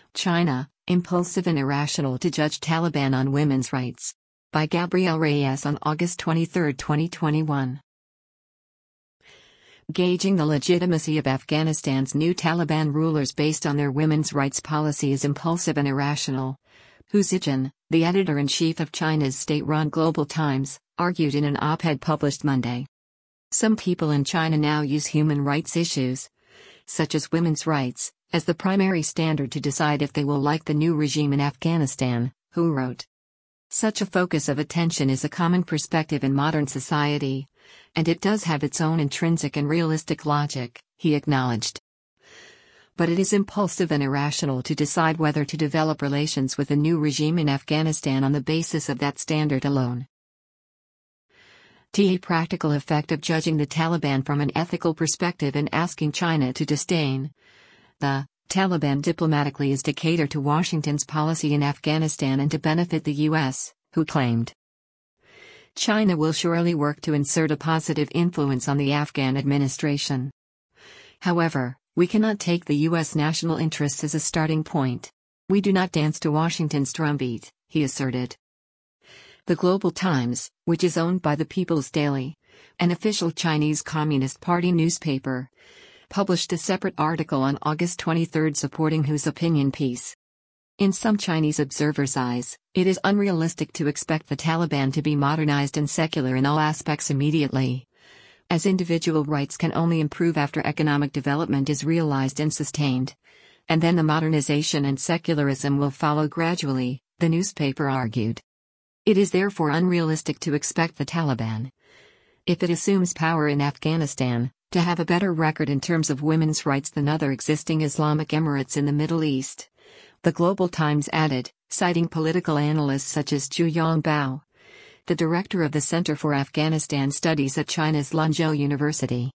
China, Impulsive and Irrational to Judge Taliban on Women's Rights. By Gabrielle Reyes on August 23, 2021. Gauging the legitimacy of Afghanistan's new Taliban rulers based on their women's rights policy is impulsive and irrational. Hu Zijin, the editor-in-chief of China's state-run Global Times, argued in an op-ed published Monday. Some people in China now use human rights issues, such as women's rights, as the primary standard to decide if they will like the new regime in Afghanistan, Hu wrote. Such a focus of attention is a common perspective in modern society, and it does have its own intrinsic and realistic logic, he acknowledged. But it is impulsive and irrational to decide whether to develop relations with a new regime in Afghanistan on the basis of that standard alone. The practical effect of judging the Taliban from an ethical perspective and asking China to disdain the Taliban diplomatically is to cater to Washington's policy in Afghanistan and to benefit the U.S., Hu claimed. China will surely work to insert a positive influence on the Afghan administration. However, we cannot take the U.S. national interests as a starting point. We do not dance to Washington's drumbeat, he asserted. The Global Times, which is owned by the People's Daily, an official Chinese Communist Party newspaper, published a separate article on August 23 supporting Hu's opinion piece. In some Chinese observers' eyes, it is unrealistic to expect the Taliban to be modernized and secular in all aspects immediately, as individual rights can only improve after economic development is realized and sustained, and then the modernization and secularism will follow gradually, the newspaper argued. It is therefore unrealistic to expect the Taliban, if it assumes power in Afghanistan, to have a better record in terms of women's rights than other existing Islamic emirates in the Middle East, the Global Times added, citing political analysts such as Zhu Yongbao, the director of the Center for Afghanistan Studies at China's Lanzhou University.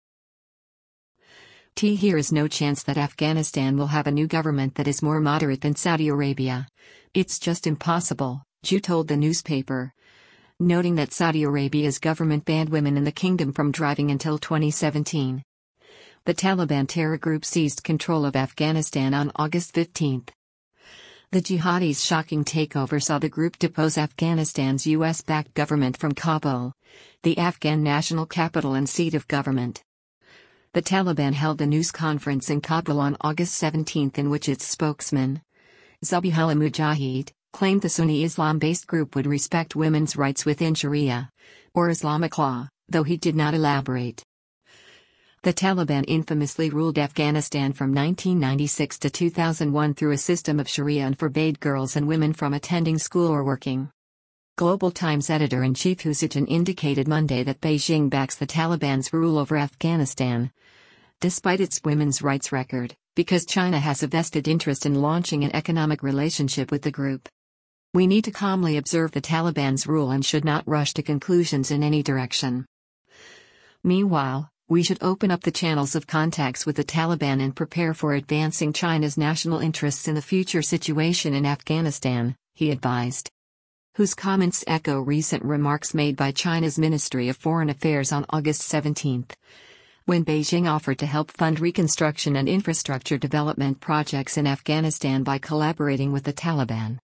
Here is no chance that Afghanistan will have a new government that is more moderate than Saudi Arabia. It's just impossible, Zhu told the newspaper, noting that Saudi Arabia's government banned women in the kingdom from driving until 2017. The Taliban terror group seized control of Afghanistan on August 15. The jihadis' shocking takeover saw the group depose Afghanistan's US-backed government from Kabul, the Afghan national capital and seat of government. The Taliban held a news conference in Kabul on August 17 in which its spokesman, Zabihullah Mujahid, claimed the Sunni Islam-based group would respect women's rights within Sharia, or Islamic law, though he did not elaborate. The Taliban infamously ruled Afghanistan from 1996 to 2001 through a system of Sharia and forbade girls and women from attending school or working. Global Times editor-in-chief Hu Zijin indicated Monday that Beijing backs the Taliban's rule over Afghanistan, despite its women's rights record, because China has a vested interest in launching an economic relationship with the group. We need to calmly observe the Taliban's rule and should not rush to conclusions in any direction. Meanwhile, we should open up the channels of contacts with the Taliban and prepare for advancing China's national interests in the future situation in Afghanistan, he advised. Whose comments echo recent remarks made by China's Ministry of Foreign Affairs on August 17, when Beijing offered to help fund reconstruction and infrastructure development projects in Afghanistan by collaborating with the Taliban.